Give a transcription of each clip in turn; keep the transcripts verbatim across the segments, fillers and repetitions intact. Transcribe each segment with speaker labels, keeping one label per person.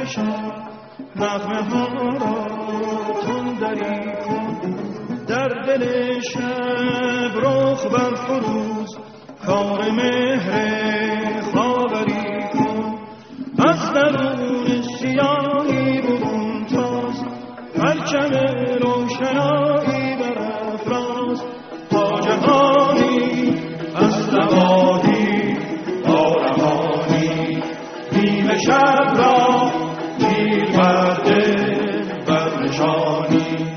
Speaker 1: شب نغمه ها را تندری کن، در دل شب رخ بر فروز کار مهر خاوری کن. از درون سیاهی برون تاز، پرچم روشنایی برافراز، تا جهانی از نوادی آرمانی نیمه شب را تیر برده بر نشانی.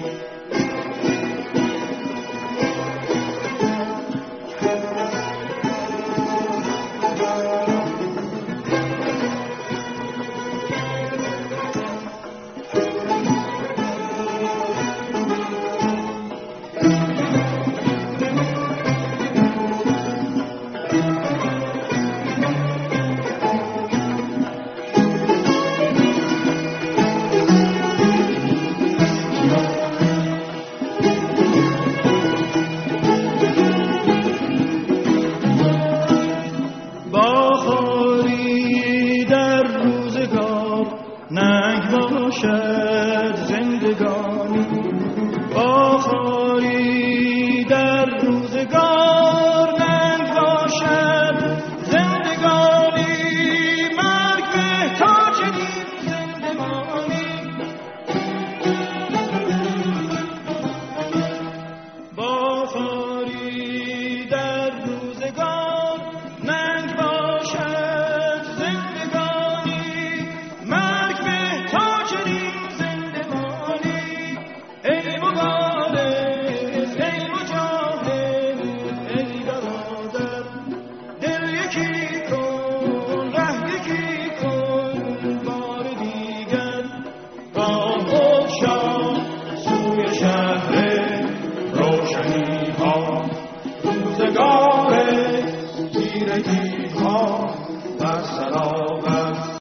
Speaker 1: باشد زندگانی، آخری در روزگار ننگ باشد زندگانی، مرگ به تا چنین زندگانی. آخری در روزگار ننگ باشد زندگانی، مرگ به تا چنین زندگانی. ای مبارز ای مجاهد ای برادر، دل یکی کن ره یکی کن بار دیگر، راه بگشا سوی شهر روشنی ها، روزگار تیرگی